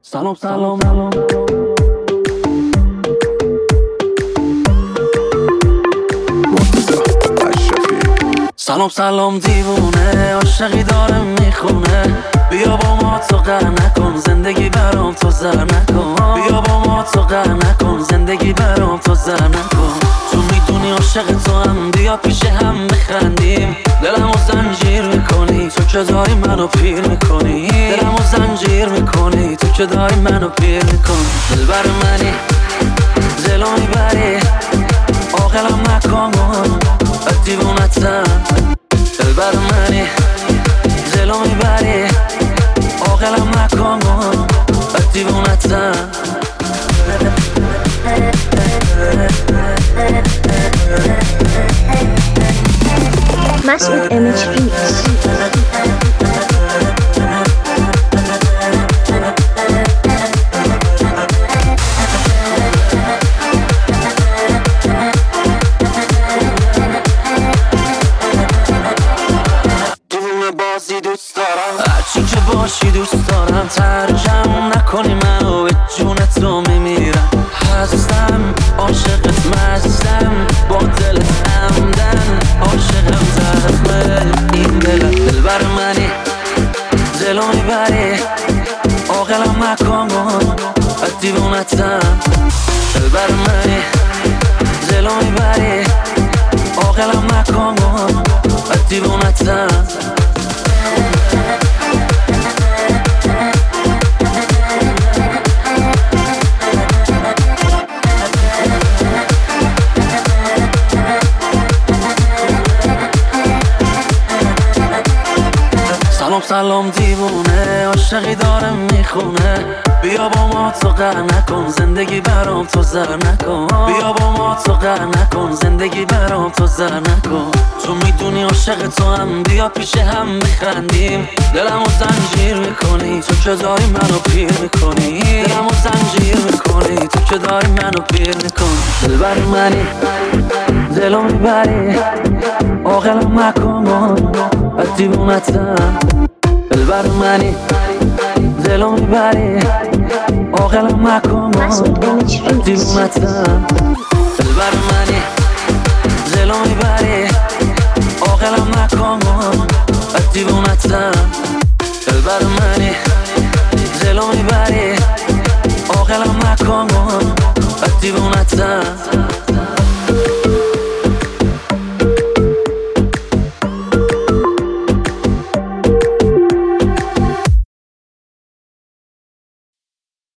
سلام سلام سلام سلام دیوونه عاشقی داره میخونه بیا با ما تو قهر نکن زندگی برام تو زر نکن بیا با ما تو قهر نکن زندگی برام تو زر نکن تو میدونی عاشق تو هم بیا پیش هم بخندیم دلمو زنجیر میکنی تو که داری منو پیر میکنی دلمو زنجیر میکنی تو که داری منو پیر میکنی دلبر منی دلو میبری عاقلم نکن دیوونتم دلبر منی دلو میبری عاقلم نکن دیوونتم مسعود ایمیج ریمیکس. دوست دارم هرچی که باشی دوست دارم ترجم نکنی منو به جون تو میمیرم هستم عاشقت مستم با دلت همدن عاشقم زخمه این دلبر منی دلو میبری عاقلم نکن دیوونتم دلبر منی دلو میبری عاقلم نکن دیوونتم سلام سلام دیوونه عاشقی داره میخونه بیا با ما تو قهر نکن زندگی برام تو زر نکن بیا با ما تو قهر نکن زندگی برام تو زر نکن تو میدونی عاشق تو هم بیا پیش هم بخندیم دلمو زنجیر میکنی تو که داری منو پیر میکنی دلمو زنجیر میکنی تو که داری منو پیر میکنی دلبر منی دلو میبری عاقلم نکن دیوونتم دلبر منی دلو میبری عاقلم نکن دیوونتم دلبر منی دلو میبری عاقلم نکن دیوونتم دلبر منی دلو میبری عاقلم نکن دیوونتم